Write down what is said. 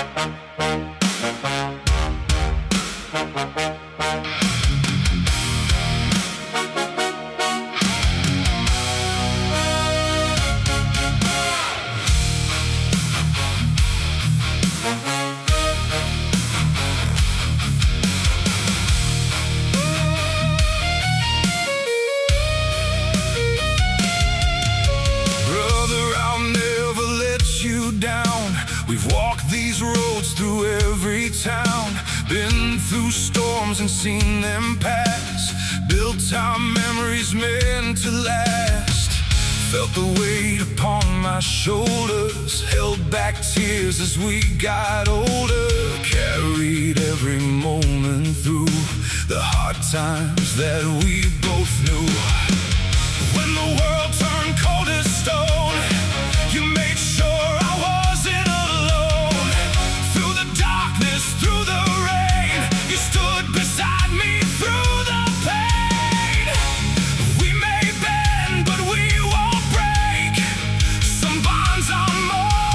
We've walked these roads through every town, been through storms and seen them pass, built our memories meant to last. Felt the weight upon my shoulders, held back tears as we got older, carried every moment through the hard times that we both knew.